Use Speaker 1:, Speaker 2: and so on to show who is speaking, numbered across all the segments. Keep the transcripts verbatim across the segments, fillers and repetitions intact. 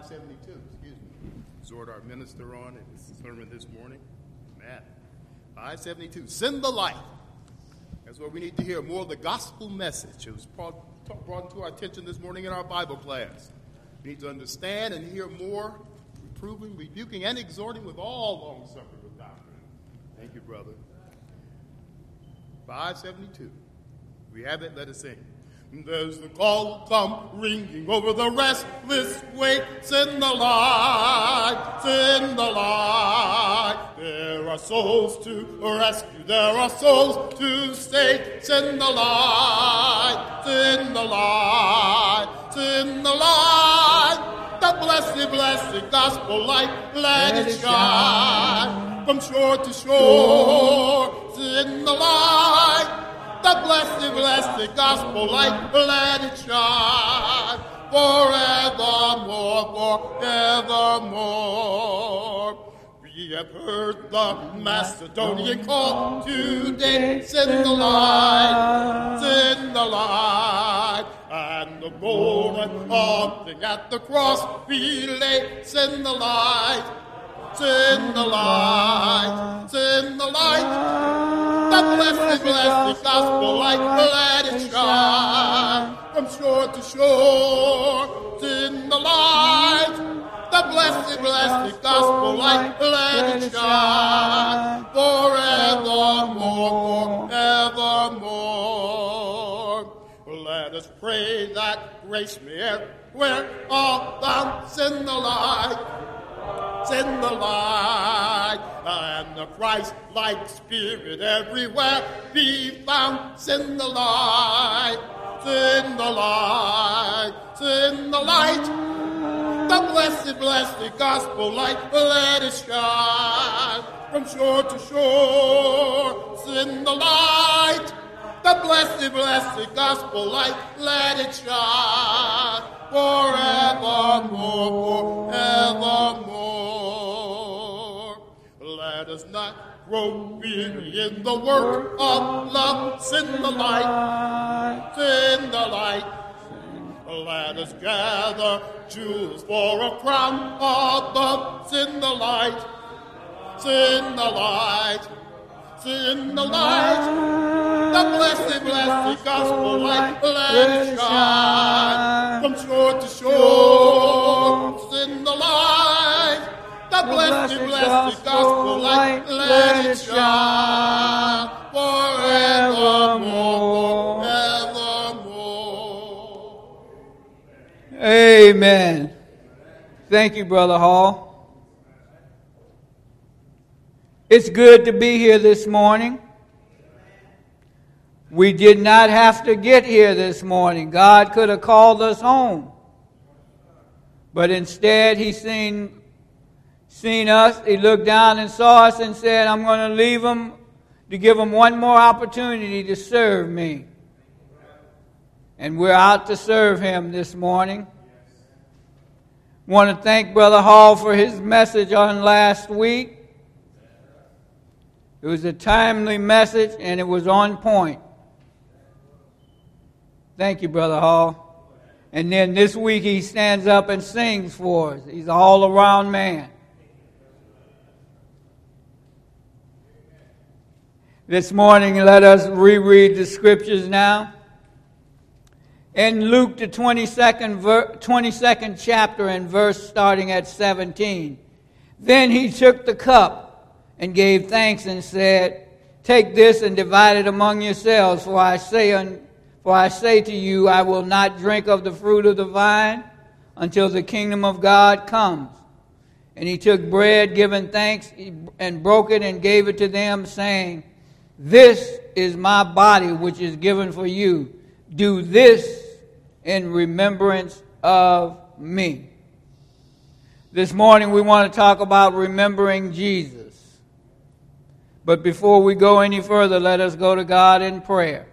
Speaker 1: five seventy-two, excuse me. Exhort our minister on in his sermon this morning. Amen. five seventy-two, send the light. That's what we need to hear, more of the gospel message. It was brought, brought to our attention this morning in our Bible class. We need to understand and hear more, reproving, rebuking, and exhorting with all long-suffering with doctrine. Thank you, brother. five seventy-two. We have it, let us sing. There's the call come ringing over the restless way. Send the light, send the light. There are souls to rescue, there are souls to save. Send the light, send the light, send the light. The blessed, blessed gospel light, let, let it shine. From shore to shore, send the light. The blessed, blessed gospel light, let it shine forevermore, forevermore. We have heard the Macedonian call today, send the light, send the light. And the moment haunting at the cross we lay, send the light, send the light, send the light. The blessed, blessed gospel light, let it shine from shore to shore. Send the light. The blessed, blessed gospel light, let it shine forevermore, forevermore. Let us pray that grace may everywhere all found. Send the light. Send the light, and the Christ-like spirit everywhere be found. Send the light, send the light, send the light. The blessed, blessed gospel light, let it shine from shore to shore. Send the light, the blessed, blessed gospel light, let it shine forevermore, forevermore. Let us not grow weary in the work of love. Send the light, send the light. Let us gather jewels for a crown above. Send the light, send the light, send the light. The blessed, blessed gospel light, let it shine from shore to shore. Send the light. The blessed, blessed gospel light, let it shine forevermore, forevermore.
Speaker 2: Amen. Thank you, Brother Hall. It's good to be here this morning. We did not have to get here this morning. God could have called us home. But instead, He seen Seen us, He looked down and saw us and said, I'm going to leave them to give them one more opportunity to serve me. And we're out to serve Him this morning. Want to thank Brother Hall for his message on last week. It was a timely message and it was on point. Thank you, Brother Hall. And then this week he stands up and sings for us. He's an all-around man. This morning, let us reread the scriptures now. In Luke, the twenty-second, ver- twenty-second chapter and verse starting at seventeen. Then he took the cup and gave thanks and said, take this and divide it among yourselves, for I say, un- for I say to you, I will not drink of the fruit of the vine until the kingdom of God comes. And he took bread, given thanks, and broke it and gave it to them, saying, this is my body which is given for you. Do this in remembrance of me. This morning we want to talk about remembering Jesus. But before we go any further, let us go to God in prayer.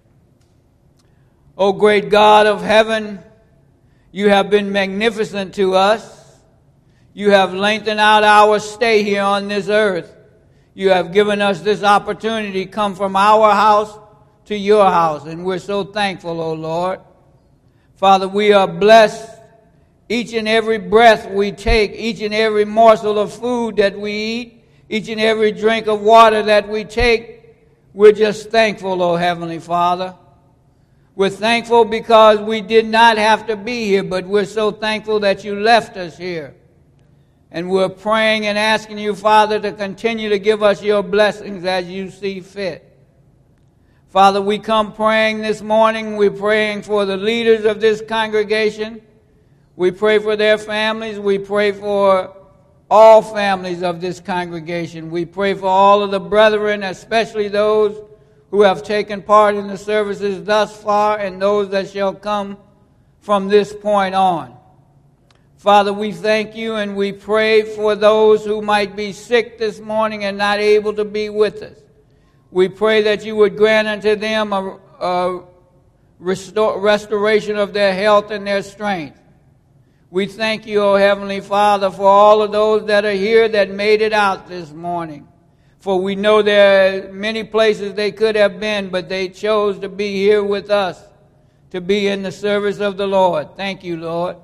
Speaker 2: O great God of heaven, you have been magnificent to us. You have lengthened out our stay here on this earth. You have given us this opportunity to come from our house to your house, and we're so thankful, O Lord. Father, we are blessed each and every breath we take, each and every morsel of food that we eat, each and every drink of water that we take, we're just thankful, oh Heavenly Father. We're thankful because we did not have to be here, but we're so thankful that you left us here. And we're praying and asking you, Father, to continue to give us your blessings as you see fit. Father, we come praying this morning. We're praying for the leaders of this congregation. We pray for their families. We pray for all families of this congregation. We pray for all of the brethren, especially those who have taken part in the services thus far and those that shall come from this point on. Father, we thank you and we pray for those who might be sick this morning and not able to be with us. We pray that you would grant unto them a, a restore, restoration of their health and their strength. We thank you, O Heavenly Father, for all of those that are here that made it out this morning. For we know there are many places they could have been, but they chose to be here with us, to be in the service of the Lord. Thank you, Lord.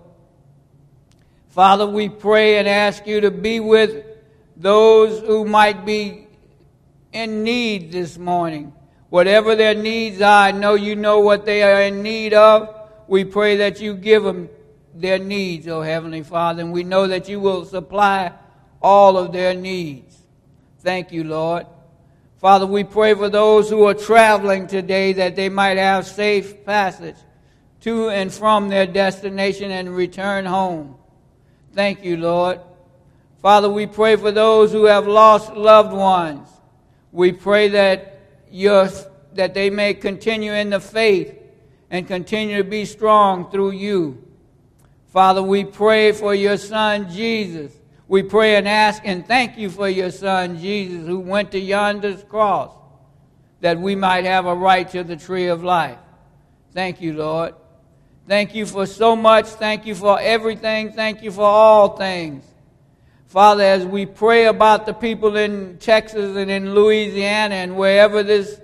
Speaker 2: Father, we pray and ask you to be with those who might be in need this morning. Whatever their needs are, I know you know what they are in need of. We pray that you give them their needs, O Heavenly Father, and we know that you will supply all of their needs. Thank you, Lord. Father, we pray for those who are traveling today that they might have safe passage to and from their destination and return home. Thank you, Lord. Father, we pray for those who have lost loved ones. We pray that your, that they may continue in the faith and continue to be strong through you. Father, we pray for your Son, Jesus. We pray and ask and thank you for your Son, Jesus, who went to yonder's cross, that we might have a right to the tree of life. Thank you, Lord. Thank you for so much. Thank you for everything. Thank you for all things. Father, as we pray about the people in Texas and in Louisiana and wherever this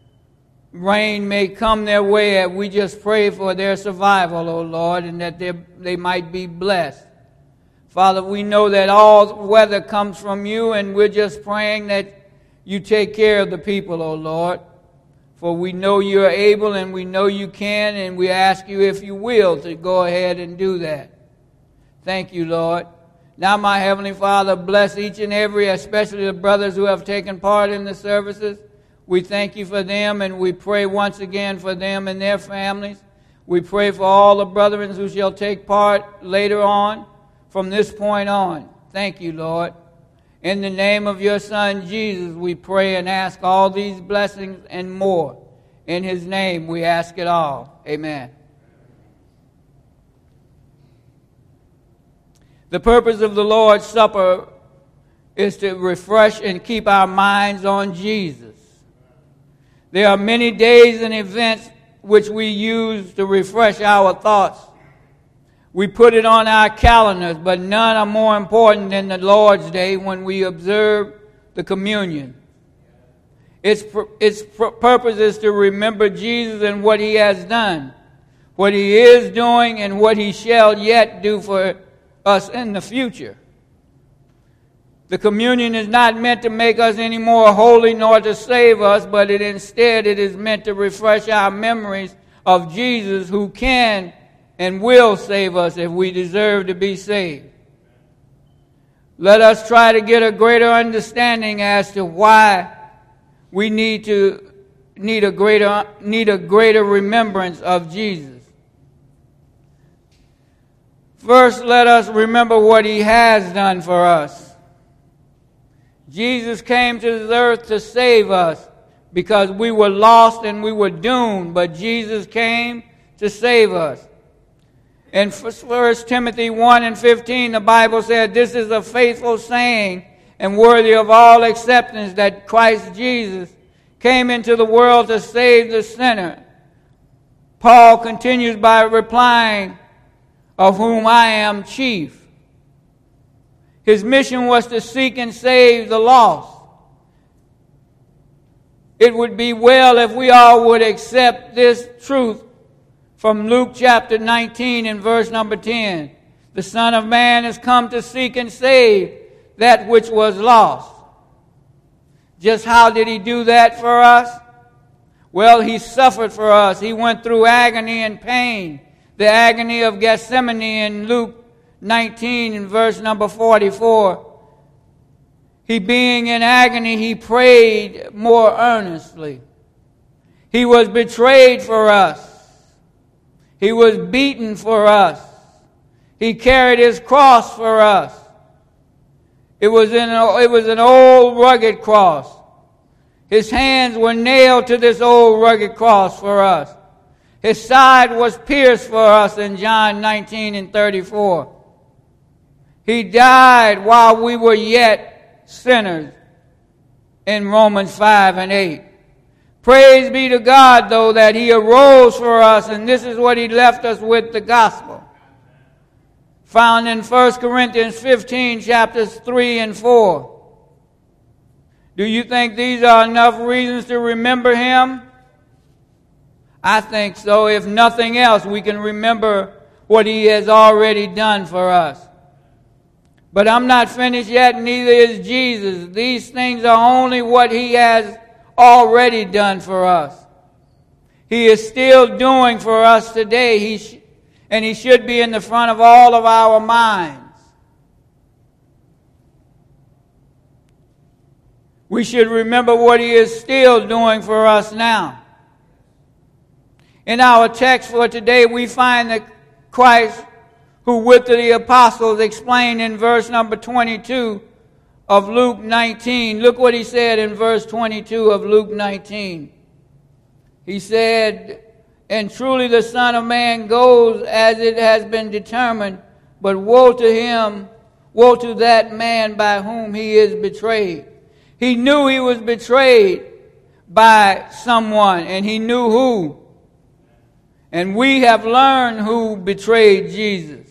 Speaker 2: rain may come their way, we just pray for their survival, O Lord, and that they, they might be blessed. Father, we know that all weather comes from you, and we're just praying that you take care of the people, O Lord. For we know you're able and we know you can, and we ask you, if you will, to go ahead and do that. Thank you, Lord. Now, my Heavenly Father, bless each and every, especially the brothers who have taken part in the services. We thank you for them, and we pray once again for them and their families. We pray for all the brethren who shall take part later on, from this point on. Thank you, Lord. In the name of your Son, Jesus, we pray and ask all these blessings and more. In his name, we ask it all. Amen. The purpose of the Lord's Supper is to refresh and keep our minds on Jesus. There are many days and events which we use to refresh our thoughts. We put it on our calendars, but none are more important than the Lord's Day when we observe the communion. Its, its purpose is to remember Jesus and what he has done, what he is doing, and what he shall yet do for us in the future. The communion is not meant to make us any more holy nor to save us, but it instead it is meant to refresh our memories of Jesus, who can and will save us if we deserve to be saved. Let us try to get a greater understanding as to why we need to need a greater need a greater remembrance of Jesus. First, let us remember what he has done for us. Jesus came to this earth to save us because we were lost and we were doomed, but Jesus came to save us. In First Timothy one and fifteen, the Bible said, "This is a faithful saying and worthy of all acceptance, that Christ Jesus came into the world to save the sinner." Paul continues by replying, "Of whom I am chief." His mission was to seek and save the lost. It would be well if we all would accept this truth from Luke chapter nineteen and verse number ten. The Son of Man has come to seek and save that which was lost. Just how did he do that for us? Well, he suffered for us. He went through agony and pain. The agony of Gethsemane in Luke nineteen in verse number forty-four. He being in agony, he prayed more earnestly. He was betrayed for us. He was beaten for us. He carried his cross for us. It was, in a, it was an old rugged cross. His hands were nailed to this old rugged cross for us. His side was pierced for us in John nineteen and thirty-four. He died while we were yet sinners in Romans five and eight. Praise be to God, though, that he arose for us, and this is what he left us with, the gospel. Found in First Corinthians fifteen, chapters three and four. Do you think these are enough reasons to remember him? I think so. If nothing else, we can remember what he has already done for us. But I'm not finished yet, neither is Jesus. These things are only what he has already done for us. He is still doing for us today, he sh- and he should be in the front of all of our minds. We should remember what he is still doing for us now. In our text for today, we find that Christ, who with the apostles explained in verse number twenty-two of Luke nineteen. Look what he said in verse twenty-two of Luke nineteen. He said, "And truly the Son of Man goes as it has been determined, but woe to him, woe to that man by whom he is betrayed." He knew he was betrayed by someone, and he knew who. And we have learned who betrayed Jesus.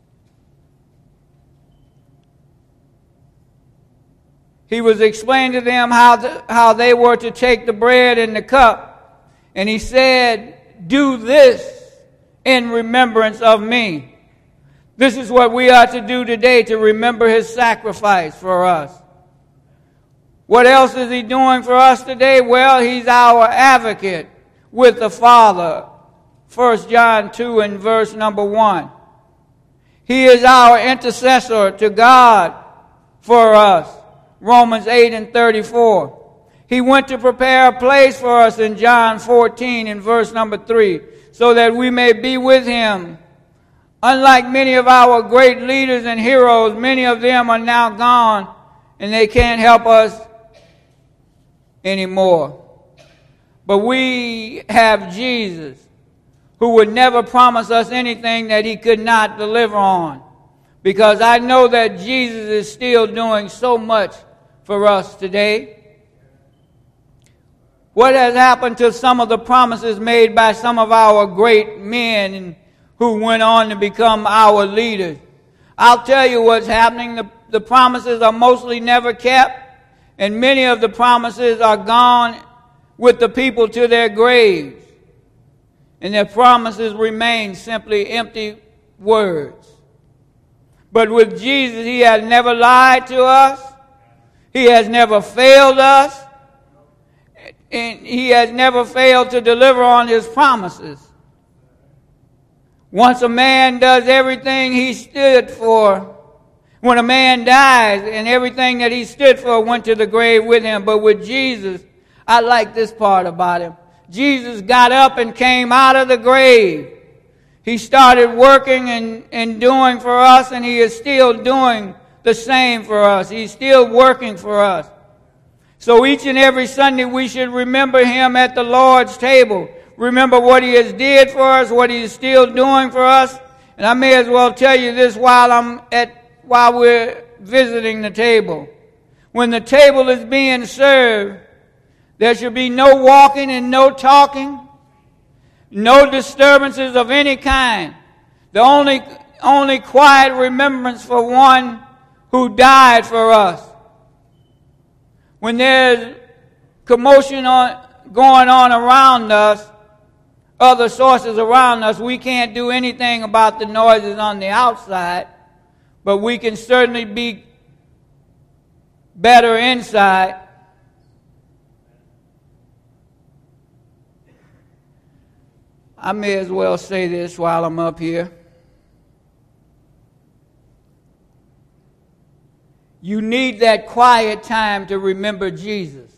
Speaker 2: He was explaining to them how, the, how they were to take the bread and the cup. And he said, "Do this in remembrance of me." This is what we are to do today, to remember his sacrifice for us. What else is he doing for us today? Well, he's our advocate with the Father. First John two and verse number one. He is our intercessor to God for us. Romans eight and thirty-four. He went to prepare a place for us in John fourteen and verse number three, so that we may be with him. Unlike many of our great leaders and heroes, many of them are now gone, and they can't help us anymore. But we have Jesus, who would never promise us anything that he could not deliver on. Because I know that Jesus is still doing so much for us today. What has happened to some of the promises made by some of our great men who went on to become our leaders? I'll tell you what's happening. The, the promises are mostly never kept, and many of the promises are gone with the people to their graves. And their promises remain simply empty words. But with Jesus, he has never lied to us. He has never failed us. And he has never failed to deliver on his promises. Once a man does everything he stood for, when a man dies and everything that he stood for went to the grave with him. But with Jesus, I like this part about him. Jesus got up and came out of the grave. He started working and, and doing for us, and he is still doing the same for us. He's still working for us. So each and every Sunday we should remember him at the Lord's table. Remember what he has did for us, what he is still doing for us. And I may as well tell you this while I'm at while we're visiting the table. When the table is being served, there should be no walking and no talking, no disturbances of any kind. The only, only quiet remembrance for one who died for us. When there's commotion on, going on around us, other sources around us. We can't do anything about the noises on the outside, but we can certainly be better inside. I may as well say this while I'm up here. You need that quiet time to remember Jesus.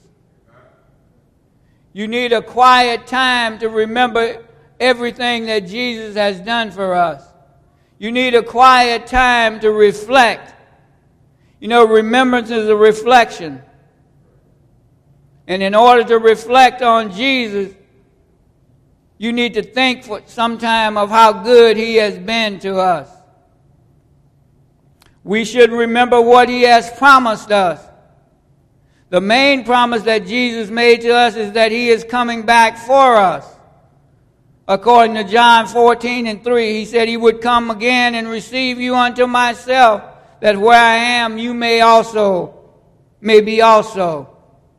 Speaker 2: You need a quiet time to remember everything that Jesus has done for us. You need a quiet time to reflect. You know, remembrance is a reflection. And in order to reflect on Jesus, you need to think for some time of how good He has been to us. We should remember what He has promised us. The main promise that Jesus made to us is that He is coming back for us. According to John fourteen and three, He said He would come again and receive you unto myself, that where I am you may also, may be also.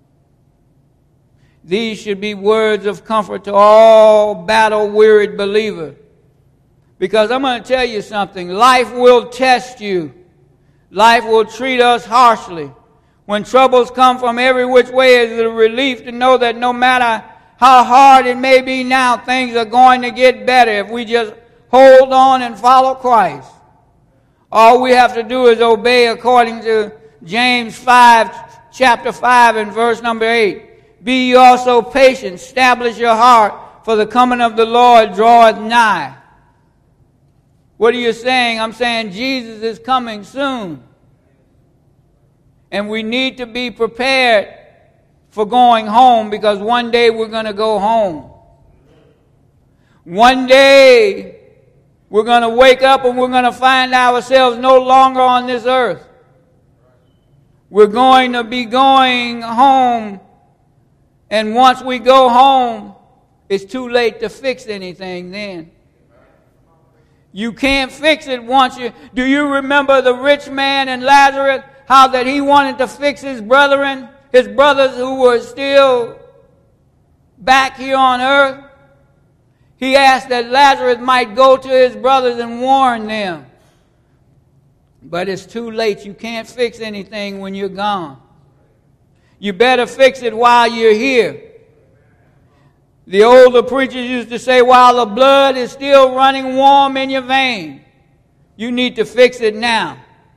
Speaker 2: These should be words of comfort to all battle-wearied believers. Because I'm going to tell you something. Life will test you. Life will treat us harshly. When troubles come from every which way, it's a relief to know that no matter how hard it may be now, things are going to get better if we just hold on and follow Christ. All we have to do is obey according to James five, chapter five and verse number eight. Be ye also patient, establish your heart, for the coming of the Lord draweth nigh. What are you saying? I'm saying Jesus is coming soon. And we need to be prepared for going home, because one day we're going to go home. One day we're going to wake up and we're going to find ourselves no longer on this earth. We're going to be going home. And once we go home, it's too late to fix anything then. You can't fix it once you... Do you remember the rich man and Lazarus? How that he wanted to fix his brethren, his brothers who were still back here on earth? He asked that Lazarus might go to his brothers and warn them. But it's too late. You can't fix anything when you're gone. You better fix it while you're here. The older preachers used to say, while the blood is still running warm in your veins, you need to fix it now.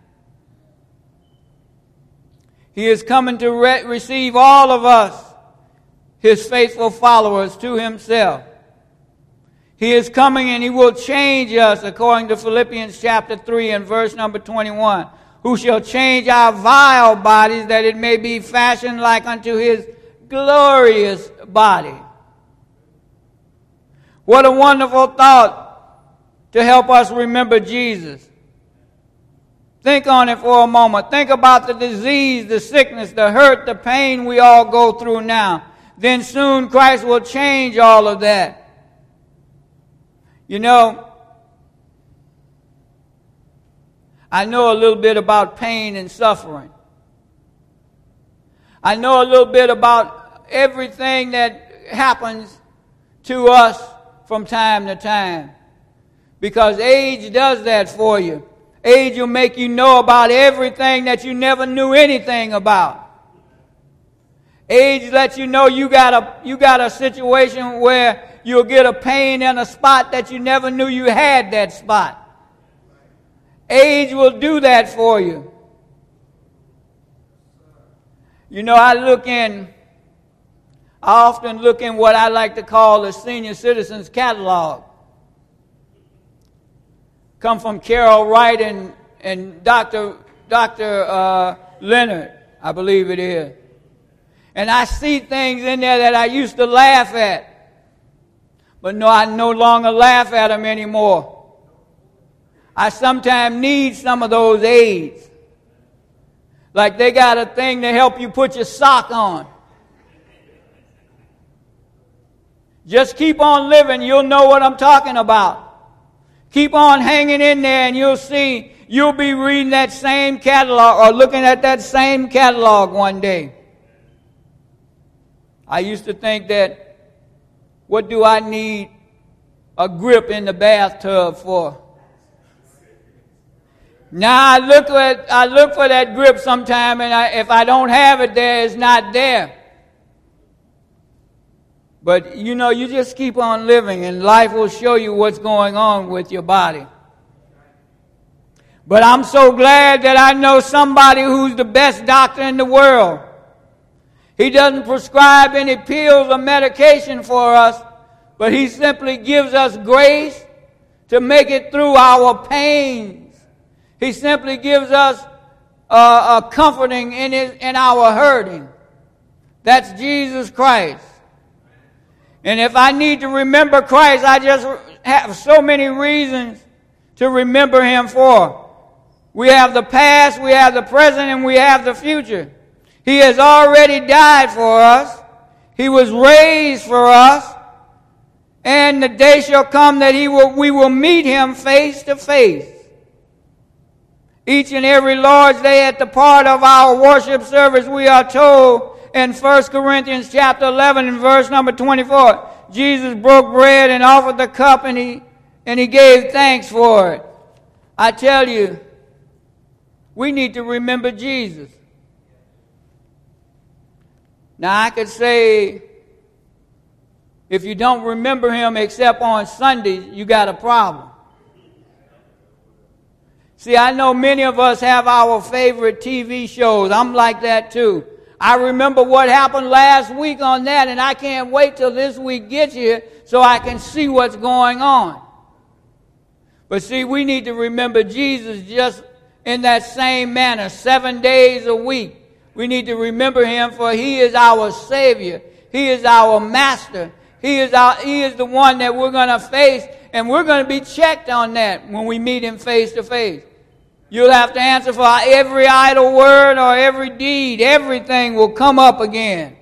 Speaker 2: He is coming to re- receive all of us, His faithful followers, to Himself. He is coming and He will change us, according to Philippians chapter three and verse number twenty-one. Who shall change our vile bodies, that it may be fashioned like unto His glorious body. What a wonderful thought to help us remember Jesus. Think on it for a moment. Think about the disease, the sickness, the hurt, the pain we all go through now. Then soon Christ will change all of that. You know, I know a little bit about pain and suffering. I know a little bit about everything that happens to us from time to time. Because age does that for you. Age will make you know about everything that you never knew anything about. Age lets you know you got a, you got a situation where you'll get a pain in a spot that you never knew you had that spot. Age will do that for you. You know, I look in, I often look in what I like to call the senior citizens catalog. Come from Carol Wright and, and Doctor Doctor Uh, Leonard, I believe it is. And I see things in there that I used to laugh at. But no, I no longer laugh at them anymore. I sometimes need some of those aids. Like they got a thing to help you put your sock on. Just keep on living, you'll know what I'm talking about. Keep on hanging in there and you'll see, you'll be reading that same catalog or looking at that same catalog one day. I used to think that, what do I need a grip in the bathtub for. Now I look at I look for that grip sometime, and I, if I don't have it there, it's not there. But you know, you just keep on living, and life will show you what's going on with your body. But I'm so glad that I know somebody who's the best doctor in the world. He doesn't prescribe any pills or medication for us, but he simply gives us grace to make it through our pains. He simply gives us uh, a comforting in, his, in our hurting. That's Jesus Christ. And if I need to remember Christ, I just have so many reasons to remember him for. We have the past, we have the present, and we have the future. He has already died for us. He was raised for us. And the day shall come that he will, we will meet him face to face. Each and every Lord's Day at the part of our worship service, we are told in First Corinthians chapter eleven and verse number twenty-four, Jesus broke bread and offered the cup, and he, and he gave thanks for it. I tell you, we need to remember Jesus. Now I could say, if you don't remember him except on Sundays, you got a problem. See, I know many of us have our favorite T V shows. I'm like that too. I remember what happened last week on that, and I can't wait till this week gets here so I can see what's going on. But see, we need to remember Jesus just in that same manner, seven days a week. We need to remember him, for he is our Savior. He is our Master. He is our, he is the one that we're going to face, and we're going to be checked on that when we meet him face to face. You'll have to answer for every idle word or every deed. Everything will come up again.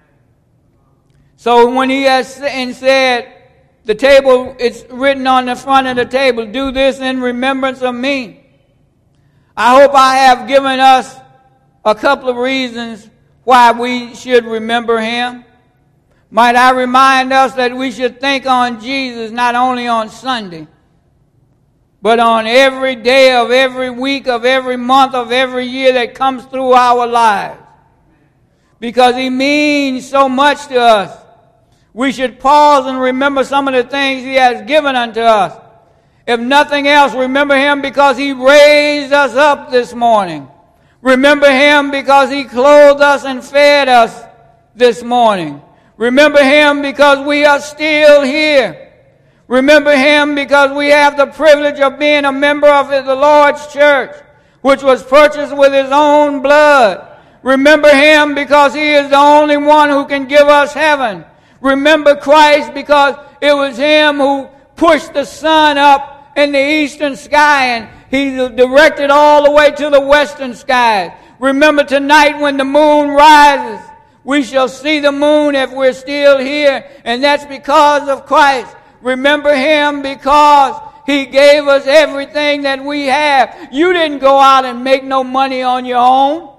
Speaker 2: So when he has said, the table, it's written on the front of the table, do this in remembrance of me. I hope I have given us a couple of reasons why we should remember him. Might I remind us that we should think on Jesus not only on Sunday, but on every day of every week, of every month, of every year that comes through our lives. Because he means so much to us. We should pause and remember some of the things he has given unto us. If nothing else, remember him because he raised us up this morning. Remember him because he clothed us and fed us this morning. Remember him because we are still here. Remember him because we have the privilege of being a member of the Lord's church, which was purchased with his own blood. Remember him because he is the only one who can give us heaven. Remember Christ because it was him who pushed the sun up in the eastern sky, and he directed all the way to the western sky. Remember tonight when the moon rises, we shall see the moon if we're still here, and that's because of Christ. Remember him because he gave us everything that we have. You didn't go out and make no money on your own.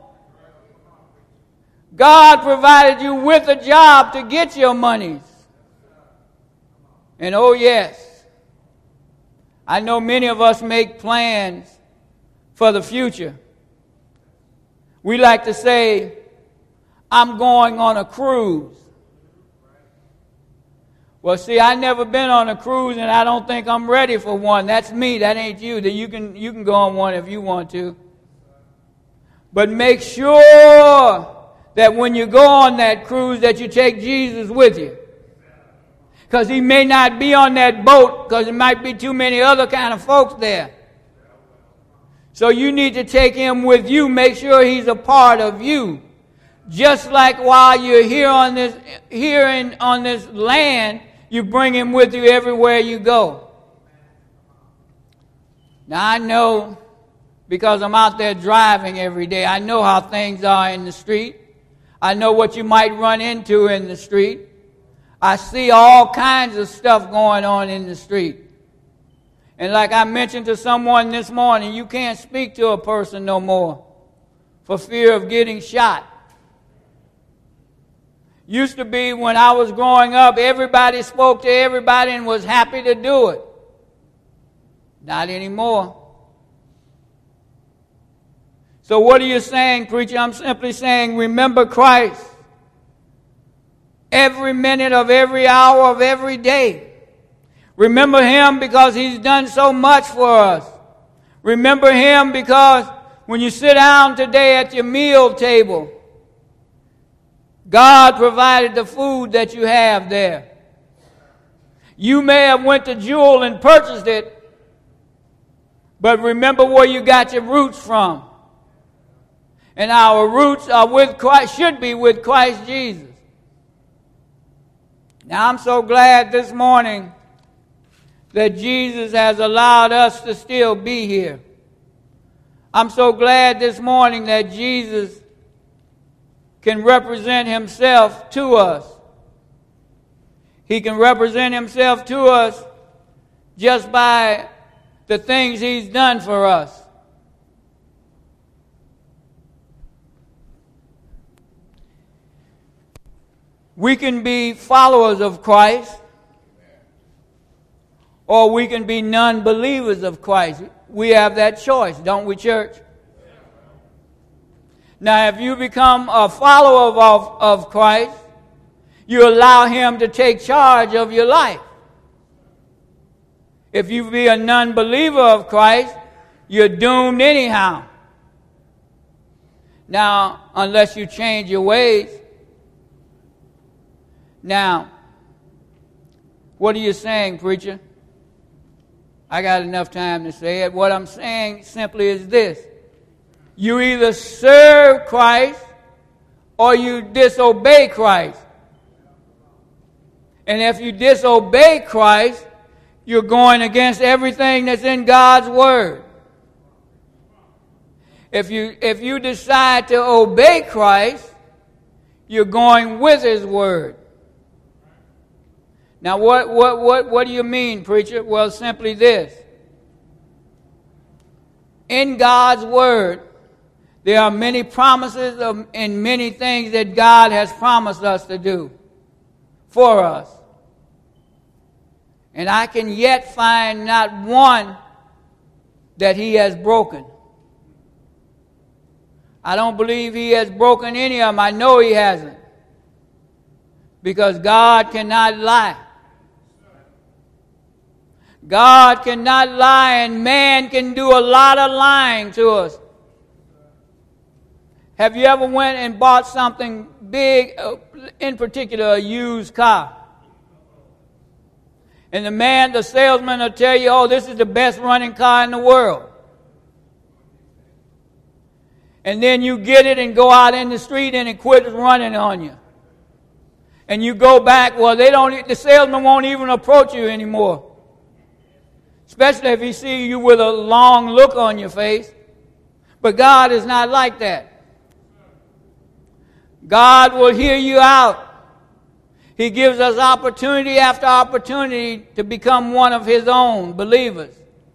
Speaker 2: God provided you with a job to get your monies. And oh yes, I know many of us make plans for the future. We like to say, I'm going on a cruise. Well, see, I've never been on a cruise, and I don't think I'm ready for one. That's me. That ain't you. That you can you can go on one if you want to. But make sure that when you go on that cruise that you take Jesus with you. Because he may not be on that boat because there might be too many other kind of folks there. So you need to take him with you. Make sure he's a part of you. Just like while you're here on this here in, on this land, you bring him with you everywhere you go. Now I know, because I'm out there driving every day, I know how things are in the street. I know what you might run into in the street. I see all kinds of stuff going on in the street. And like I mentioned to someone this morning, you can't speak to a person no more for fear of getting shot. Used to be when I was growing up, everybody spoke to everybody and was happy to do it. Not anymore. So what are you saying, preacher? I'm simply saying, remember Christ. Every minute of every hour of every day. Remember Him because He's done so much for us. Remember Him because when you sit down today at your meal table, God provided the food that you have there. You may have went to Jewel and purchased it, but remember where you got your roots from. And our roots are with Christ, should be with Christ Jesus. Now I'm so glad this morning that Jesus has allowed us to still be here. I'm so glad this morning that Jesus can represent Himself to us. He can represent Himself to us just by the things He's done for us. We can be followers of Christ, or we can be non-believers of Christ. We have that choice, don't we, church? Now, if you become a follower of, of Christ, you allow Him to take charge of your life. If you be a non-believer of Christ, you're doomed anyhow. Now, unless you change your ways. Now, what are you saying, preacher? I got enough time to say it. What I'm saying simply is this. You either serve Christ or you disobey Christ. And if you disobey Christ, you're going against everything that's in God's Word. If you, if you decide to obey Christ, you're going with His Word. Now, what, what, what, what do you mean, preacher? Well, simply this. In God's Word, there are many promises of, and many things that God has promised us to do for us. And I can yet find not one that He has broken. I don't believe He has broken any of them. I know He hasn't. Because God cannot lie. God cannot lie, and man can do a lot of lying to us. Have you ever went and bought something big, in particular a used car? And the man, the salesman will tell you, oh, this is the best running car in the world. And then you get it and go out in the street and it quits running on you. And you go back, well, they don't. The salesman won't even approach you anymore. Especially if he sees you with a long look on your face. But God is not like that. God will hear you out. He gives us opportunity after opportunity to become one of His own believers.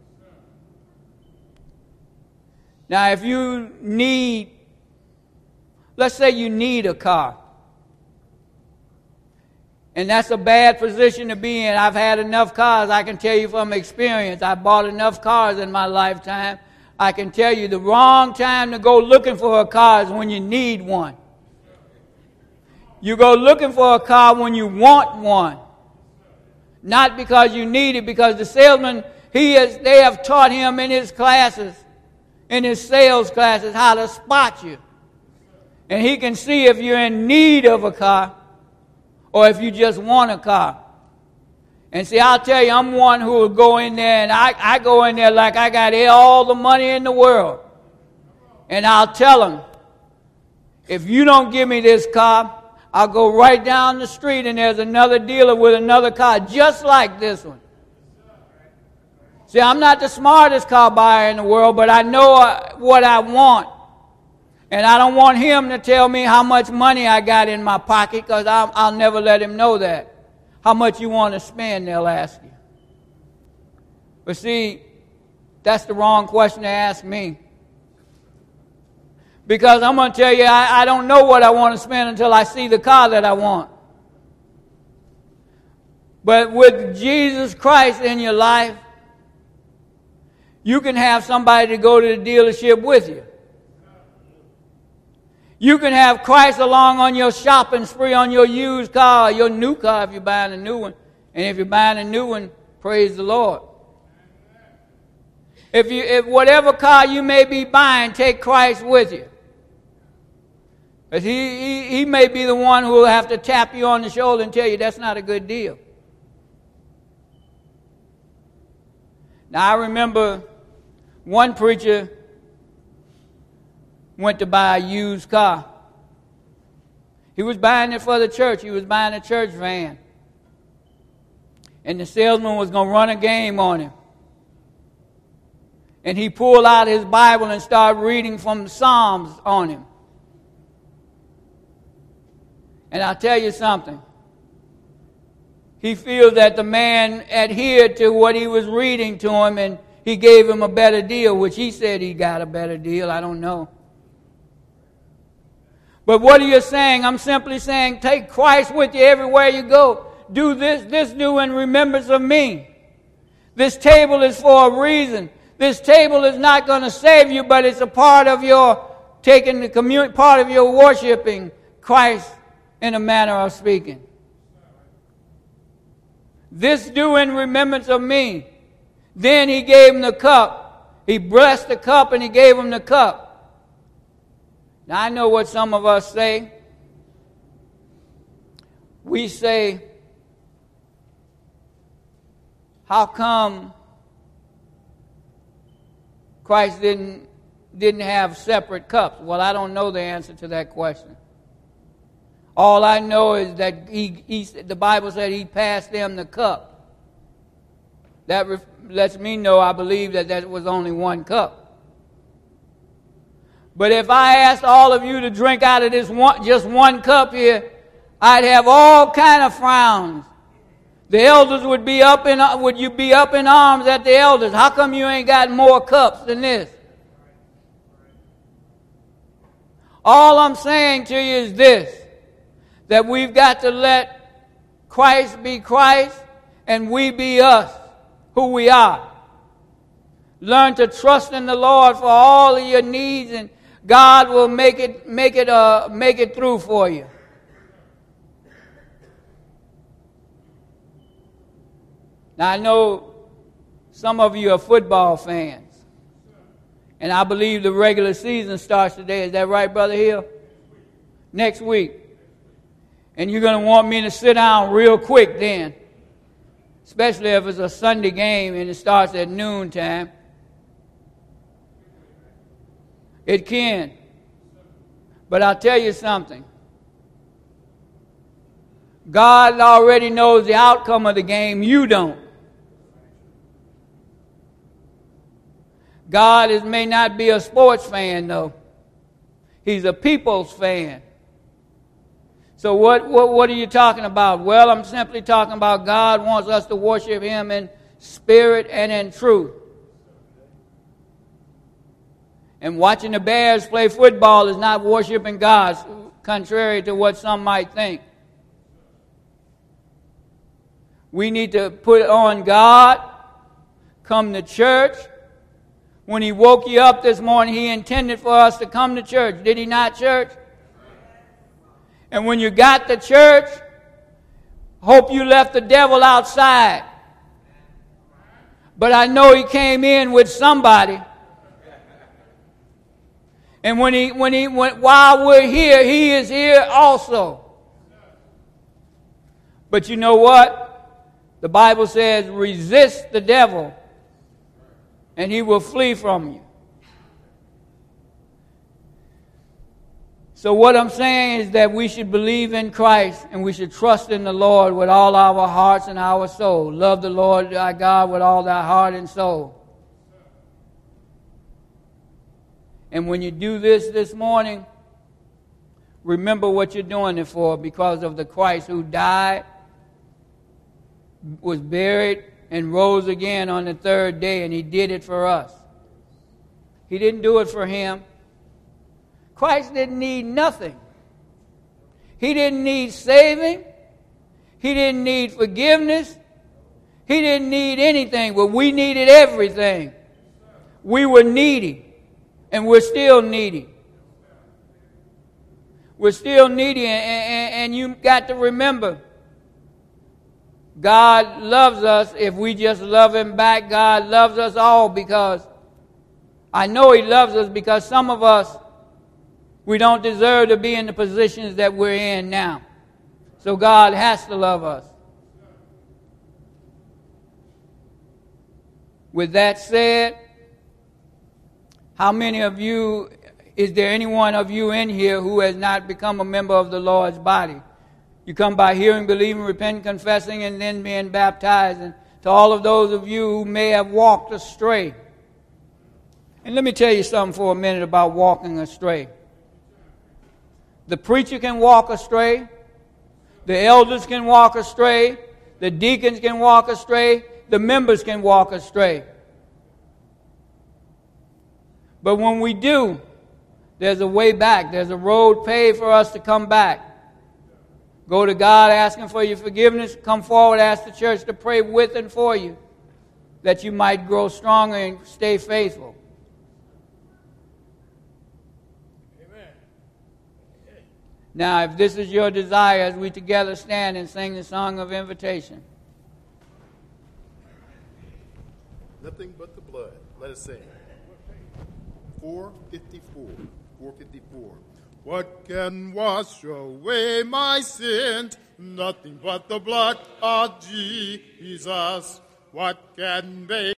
Speaker 2: Now, if you need, let's say you need a car. And that's a bad position to be in. I've had enough cars. I can tell you from experience. I bought enough cars in my lifetime. I can tell you the wrong time to go looking for a car is when you need one. You go looking for a car when you want one. Not because you need it, because the salesman, he is, they have taught him in his classes, in his sales classes, how to spot you. And he can see if you're in need of a car or if you just want a car. And see, I'll tell you, I'm one who will go in there, and I, I go in there like I got all the money in the world. And I'll tell them, if you don't give me this car, I'll go right down the street and there's another dealer with another car just like this one. See, I'm not the smartest car buyer in the world, but I know what I want. And I don't want him to tell me how much money I got in my pocket, because I'll, I'll never let him know that. How much you want to spend, they'll ask you. But see, that's the wrong question to ask me. Because I'm going to tell you, I, I don't know what I want to spend until I see the car that I want. But with Jesus Christ in your life, you can have somebody to go to the dealership with you. You can have Christ along on your shopping spree on your used car, or your new car if you're buying a new one. And if you're buying a new one, praise the Lord. If you, if whatever car you may be buying, take Christ with you. But he, he, he may be the one who will have to tap you on the shoulder and tell you that's not a good deal. Now I remember one preacher went to buy a used car. He was buying it for the church. He was buying a church van. And the salesman was going to run a game on him. And he pulled out his Bible and started reading from the Psalms on him. And I'll tell you something. He feels that the man adhered to what he was reading to him, and he gave him a better deal, which he said he got a better deal. I don't know. But what are you saying? I'm simply saying take Christ with you everywhere you go. Do this, this do in remembrance of me. This table is for a reason. This table is not going to save you, but it's a part of your taking the community, part of your worshiping Christ in a manner of speaking. This do in remembrance of me. Then he gave him the cup. He blessed the cup and he gave him the cup. Now I know what some of us say. We say, how come Christ didn't, didn't have separate cups? Well, I don't know the answer to that question. All I know is that he, he, the Bible said he passed them the cup. That ref, lets me know I believe that that was only one cup. But if I asked all of you to drink out of this one, just one cup here, I'd have all kind of frowns. The elders would be up in, would you be up in arms at the elders? How come you ain't got more cups than this? All I'm saying to you is this, that we've got to let Christ be Christ and we be us, who we are. Learn to trust in the Lord for all of your needs, and God will make it make it uh make it through for you. Now I know some of you are football fans, and I believe the regular season starts today. Is that right, Brother Hill? Next week. And you're going to want me to sit down real quick then, especially if it's a Sunday game and it starts at noon time. It can. But I'll tell you something. God already knows the outcome of the game. You don't. God is, may not be a sports fan, though. He's a people's fan. So what, what, what are you talking about? Well, I'm simply talking about God wants us to worship Him in spirit and in truth. And watching the Bears play football is not worshiping God, contrary to what some might think. We need to put on God, come to church. When He woke you up this morning, He intended for us to come to church. Did He not, church? And when you got to church, hope you left the devil outside. But I know he came in with somebody. And when he, when he, when, while we're here, he is here also. But you know what? The Bible says, resist the devil, and he will flee from you. So what I'm saying is that we should believe in Christ and we should trust in the Lord with all our hearts and our soul. Love the Lord thy God with all thy heart and soul. And when you do this this morning, remember what you're doing it for, because of the Christ who died, was buried, and rose again on the third day, and He did it for us. He didn't do it for Him. Christ didn't need nothing. He didn't need saving. He didn't need forgiveness. He didn't need anything, but we needed everything. We were needy, and we're still needy. We're still needy, and, and, and you got to remember, God loves us if we just love Him back. God loves us all, because I know He loves us, because some of us, we don't deserve to be in the positions that we're in now. So God has to love us. With that said, how many of you, is there any one of you in here who has not become a member of the Lord's body? You come by hearing, believing, repenting, confessing, and then being baptized. And to all of those of you who may have walked astray. And let me tell you something for a minute about walking astray. The preacher can walk astray. The elders can walk astray. The deacons can walk astray. The members can walk astray. But when we do, there's a way back. There's a road paved for us to come back. Go to God asking for your forgiveness. Come forward, ask the church to pray with and for you, that you might grow stronger and stay faithful. Amen. Now, if this is your desire, as we together stand and sing the song of invitation.
Speaker 1: Nothing but the blood. Let us sing. four fifty-four. four fifty-four. What can wash away my sins? Nothing but the blood of Jesus. What can make